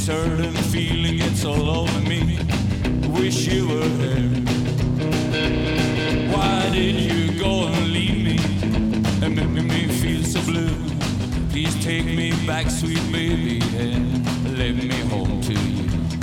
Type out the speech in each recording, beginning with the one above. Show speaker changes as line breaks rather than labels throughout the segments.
certain feeling gets all over me. Wish you were here. Why did you go and leave me and make me feel so blue? Please take me back, sweet baby, and let me home to you.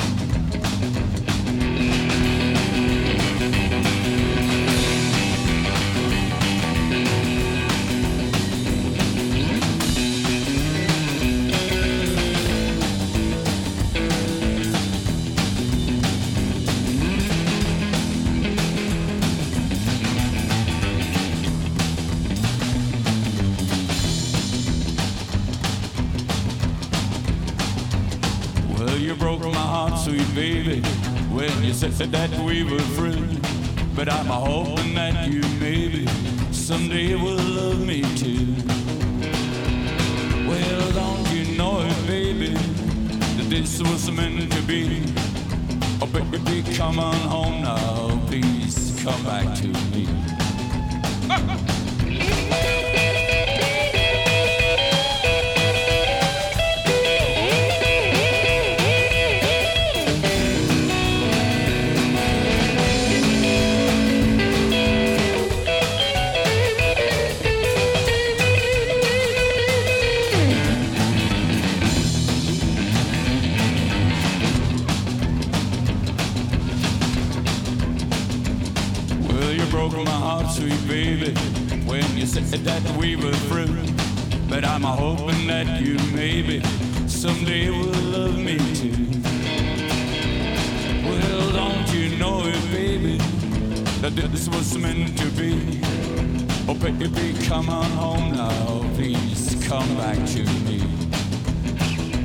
You broke my heart, sweet baby, when you said that we were free. But I'm hoping that you maybe someday will love me too. Well, don't you know it, baby, that this was meant to be. Oh, baby, come on home now, please come back to me. Broke my heart, sweet baby, when you said that we were through. But I'm hoping that you maybe someday will love me too. Well, don't you know it, baby, that this was meant to be. Oh, baby, come on home now, please come back to me.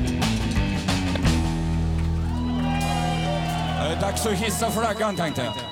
Dags att hissa flaggan, tänkte jag.